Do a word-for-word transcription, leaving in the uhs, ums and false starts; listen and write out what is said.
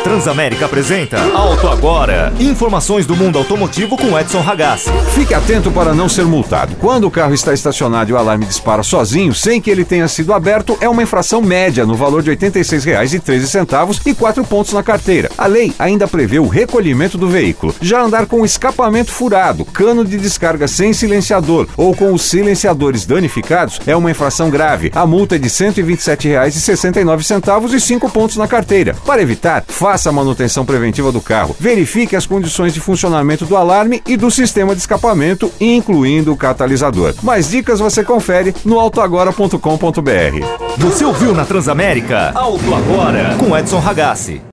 Transamérica apresenta Auto Agora. Informações do mundo automotivo com Edson Ragazzi. Fique atento para não ser multado. Quando o carro está estacionado e o alarme dispara sozinho, sem que ele tenha sido aberto, é uma infração média no valor de oitenta e seis reais e treze centavos e quatro pontos na carteira. A lei ainda prevê o recolhimento do veículo. Já andar com escapamento furado, cano de descarga sem silenciador ou com os silenciadores danificados é uma infração grave. A multa é de cento e vinte e sete reais e sessenta e nove centavos e cinco pontos na carteira. Para evitar, faça a manutenção preventiva do carro. Verifique as condições de funcionamento do alarme e do sistema de escapamento, incluindo o catalisador. Mais dicas você confere no auto agora ponto com ponto b r. Você ouviu na Transamérica? Auto Agora com Edson Ragazzi.